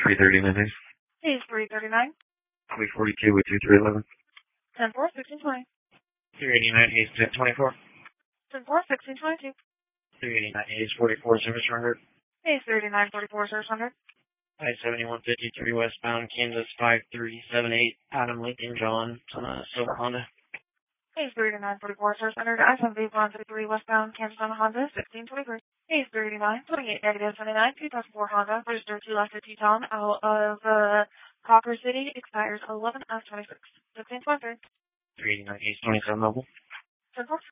339 days. Page 339. 2042 with 2311. 10-4, 1620. 389 days 1024. 10-4, 1622. 389 days 44 service rendered. Page 39, 44, service rendered. I-7153 westbound Kansas 5378 Adam Lincoln John Silver Honda. Page 39, 44, service rendered. I-7153 westbound Kansas Honda 1623. Page 39, 28 negative 29, 2004 Honda, registered to Lester Teton out of Cocker City, expires 11 of 26. 1623. 389 days 27 mobile. 10-4.